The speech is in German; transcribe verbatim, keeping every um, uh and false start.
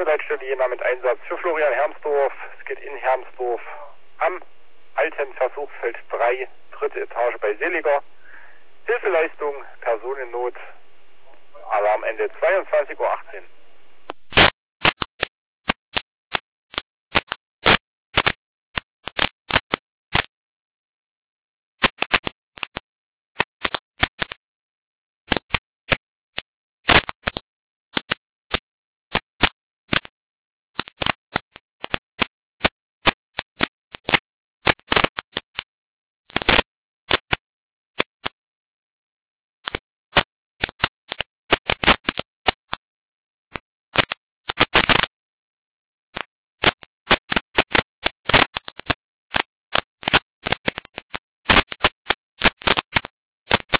Leitstelle Jena mit Einsatz für Florian Hermsdorf. Es geht in Hermsdorf am alten Versuchsfeld drei, dritte Etage bei Seliger. Hilfeleistung, Personennot, Alarmende zweiundzwanzig Uhr achtzehn.